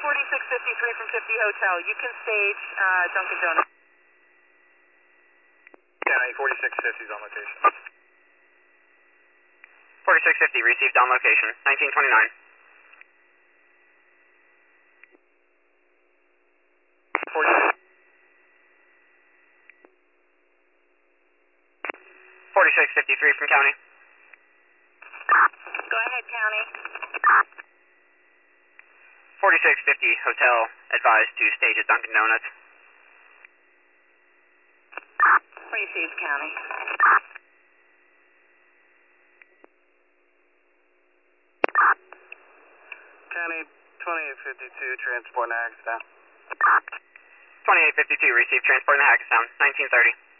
4653 from 50 Hotel. You can stage Dunkin' Donuts. County 4650 is on location. 4650 received on location. 1929. 4653 from County. Go ahead, County. 4650 Hotel advised to stage at Dunkin' Donuts. Received, County. County 2852, transport in Hackettstown. 2852 received transport in Hackettstown. 1930.